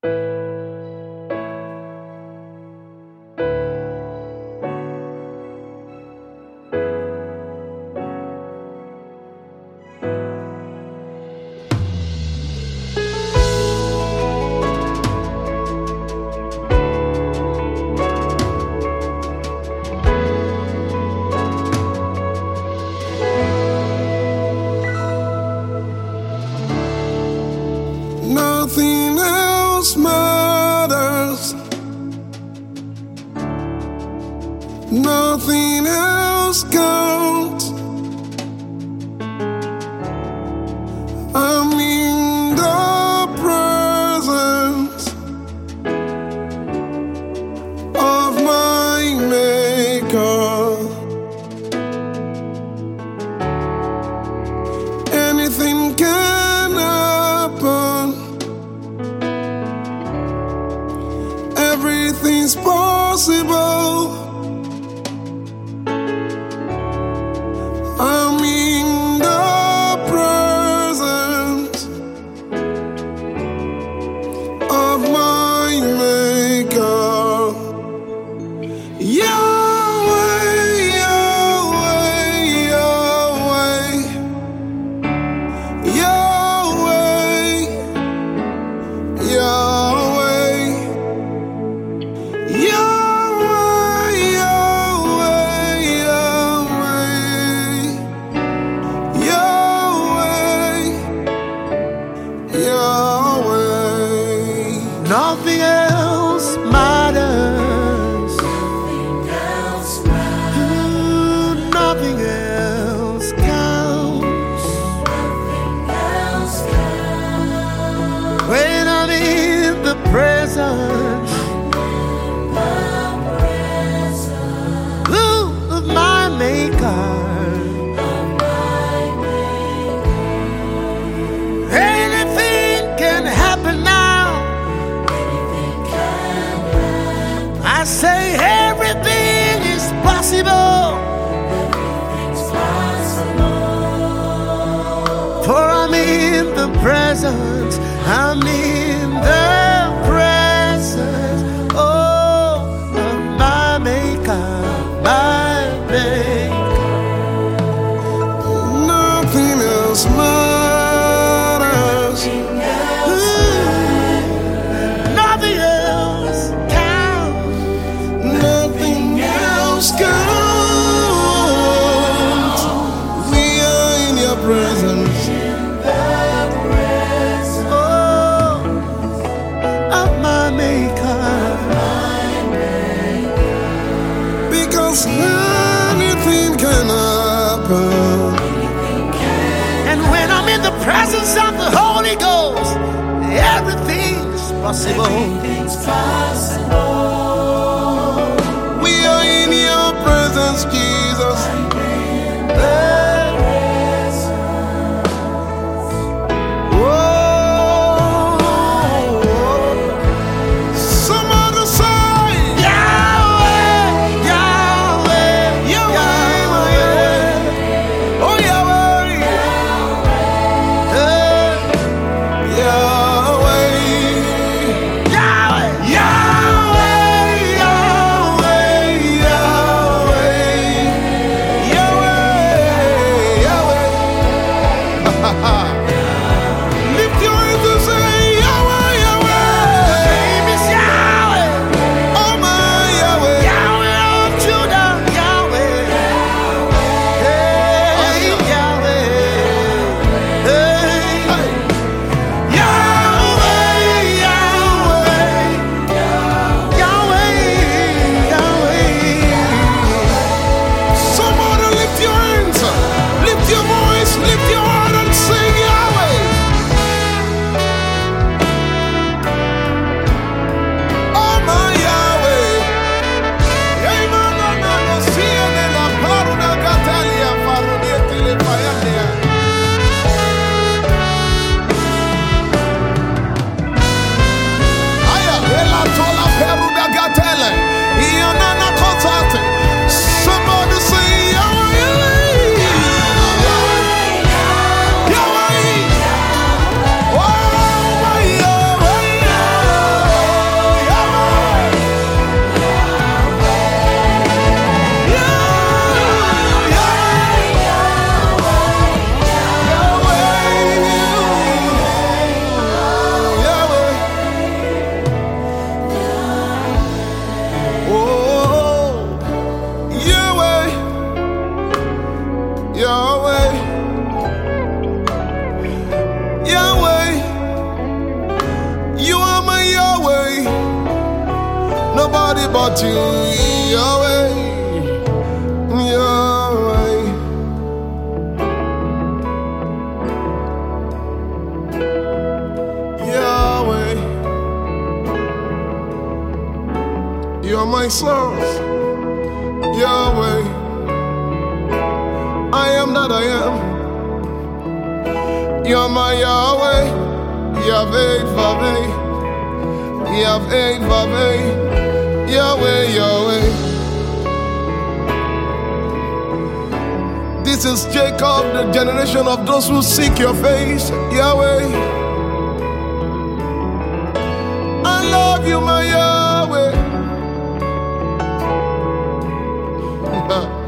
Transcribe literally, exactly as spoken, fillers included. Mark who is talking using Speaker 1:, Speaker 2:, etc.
Speaker 1: Nothing else matters. Nothing else counts. I'm in the presence of my Maker. Anything can happen. Everything's possible. I'm in the presence of my Maker. Yahweh, Yahweh, Yahweh, Yahweh, Yahweh. Yahweh, Yahweh, Yahweh, Yahweh, Yahweh.
Speaker 2: Nothing else matters.
Speaker 3: Nothing else matters.
Speaker 2: Ooh, nothing else counts.
Speaker 3: Nothing else counts.
Speaker 2: When I'm in the presence
Speaker 3: The presence
Speaker 2: ooh, of my Maker,
Speaker 3: of my Maker.
Speaker 2: anything can happen now.
Speaker 3: Anything can happen.
Speaker 2: I say everything is possible,
Speaker 3: Everything's possible.
Speaker 2: for I'm in the presence. I'm in the presence, oh, of my Maker, my Maker.
Speaker 1: Nothing else matters.
Speaker 2: Ooh, nothing else counts.
Speaker 1: Nothing else counts. We are in your presence.
Speaker 2: Oh, of my Maker.
Speaker 1: Because anything can happen.
Speaker 2: And when I'm in the presence of the Holy Ghost, everything is possible.
Speaker 3: Everything's possible.
Speaker 1: We are in your presence, Jesus. Somebody say,
Speaker 2: Yahweh, Yahweh, Yahweh,
Speaker 1: oh Yahweh,
Speaker 2: eh,
Speaker 1: Yahweh,
Speaker 2: Yahweh,
Speaker 1: Yahweh, nobody but you, Yahweh, Yahweh. Yahweh, you are my source. Yahweh, I am that I am. You are my Yahweh, Yahweh, Yahweh, Yahweh, Yahweh, Yahweh, Yahweh. This is Jacob, the generation of those who seek your face, Yahweh. I love you, my Yahweh.